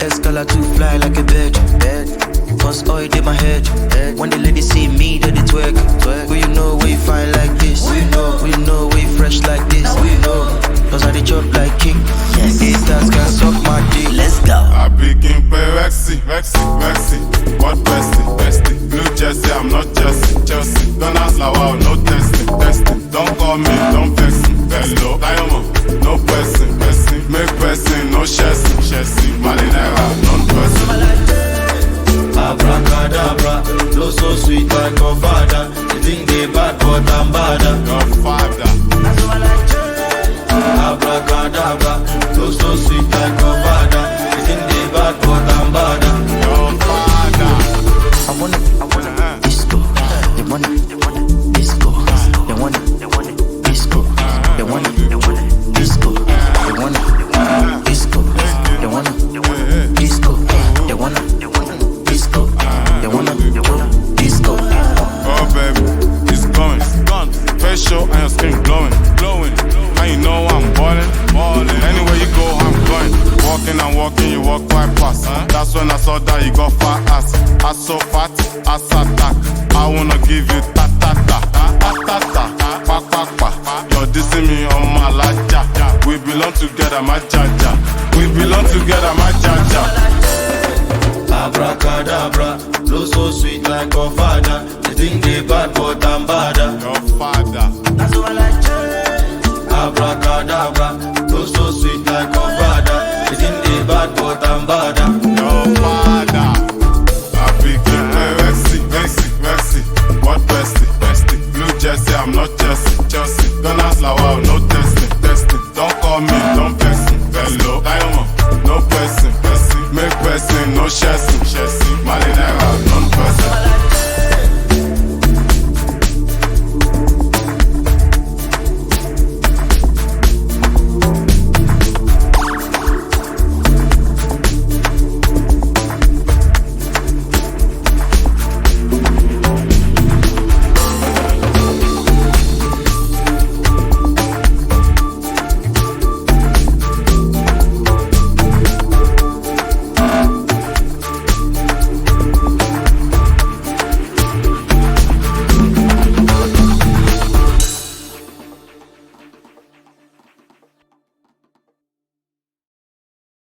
Escala to fly like a bird. Cause oil in my head. When the ladies see me, they twerk. Who you know we fine like this? Who you know we fresh like this? Who you know? Cause I dey chop like king. Yes. Haters can suck my dick. Let's go. I begin pay Rexy. What bestie? Blue Jersey, I'm not Chelsea. Don't ask like wow, no testing. Don't call me, don't vex me. Hello, Diamond, no person. Make person, no chassis. Marinera, non-person. Abracadabra, flow so sweet like a father. You think they bad, but I'm badder. Your father. Abracadabra, flow so sweet like a father. You think they bad, but I'm badder. Your father. I wanna disco. They wanna disco. They wanna disco. They wanna disco. They wanna disco. They wanna disco. They wanna disco. They wanna disco. Oh baby, it's going. Facial and your skin glowing. And you know I'm ballin'. Anywhere you go, I'm going. Walking, you walk right past. That's when I saw that you got fat ass. Ass so fat, ass attack. I wanna give you ta-ta-ta. Pa. You're dissing me on my laja. We belong together, my jaja. Abracadabra, flow so sweet like a father. You think they bad, but I'm badder. Your father. Abracadabra.